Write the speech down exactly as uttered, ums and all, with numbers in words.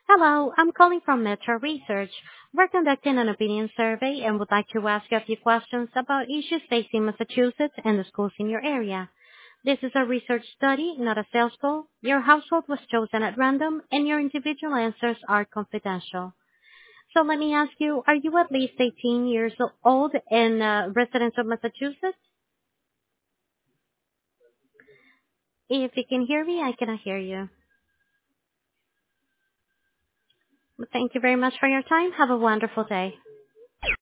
Hello, I'm calling from Metro Research. We're conducting an opinion survey and would like to ask you a few questions about issues facing Massachusetts and the schools in your area. This is a research study, not a sales call. Your household was chosen at random and your individual answers are confidential. So let me ask you, are you at least eighteen years old and uh, residents of Massachusetts? If you can hear me, I cannot hear you. Thank you very much for your time. Have a wonderful day.